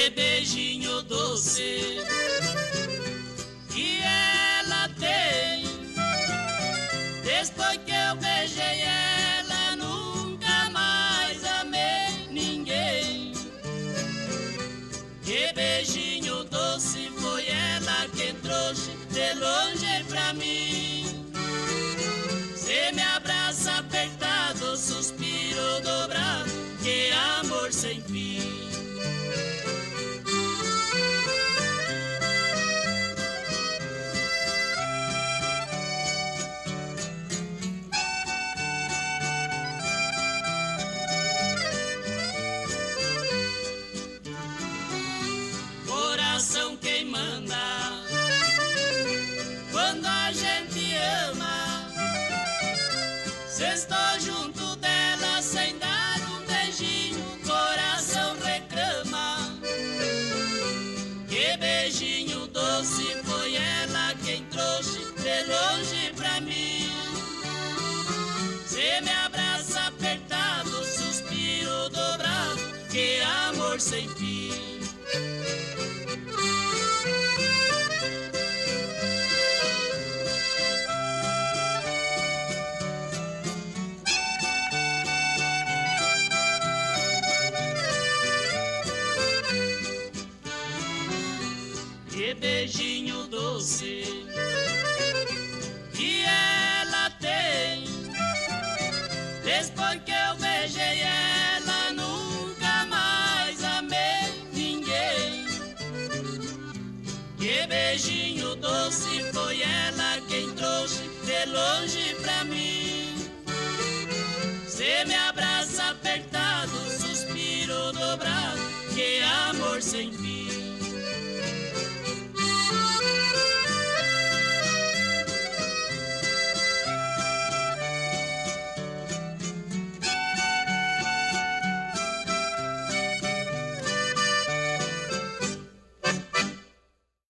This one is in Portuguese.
Que beijinho doce que ela tem. Depois que eu beijei ela, nunca mais amei ninguém. Que beijinho doce foi ela que trouxe de longe pra mim. Cê me abraça apertado, suspiro dobrado, que amor sem fim. Coração quem manda quando a gente ama. Cê estou junto dela sem dar um beijinho, coração reclama. Que beijinho doce foi ela quem trouxe de longe pra mim. Cê me abraça apertado, suspiro dobrado, que amor sem fim. Que beijinho doce que ela tem. Depois que eu beijei ela, nunca mais amei ninguém. Que beijinho doce foi ela quem trouxe de longe pra mim.